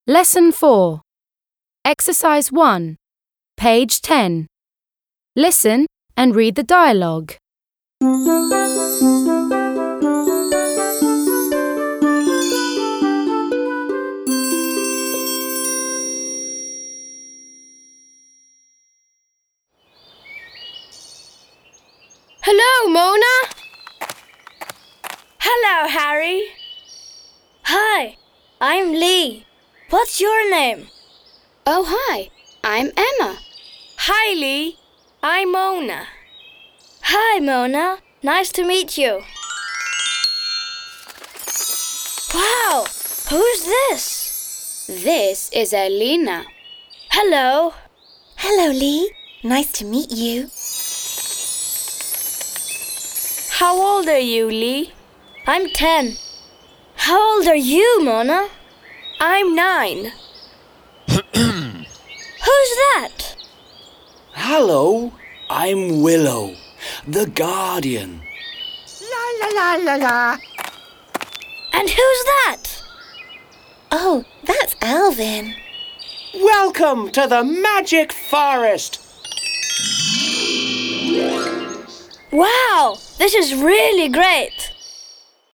Lesson 4. Exercise 1. Page 10. Listen and read the dialogue. Hello, Mona. Hello, Harry. Hi, I'm Lee. What's your name? Oh, hi, I'm Emma. Hi, Lee. I'm Mona. Hi, Mona. Nice to meet you. Wow, who's this? This is Elena. Hello. Hello, Lee. Nice to meet you. How old are you, Lee? I'm 10. How old are you, Mona? I'm 9. Who's that? Hello, I'm Willow, the Guardian. La la la la la. And who's that? Oh, that's Alvin. Welcome to the Magic Forest. Wow, this is really great.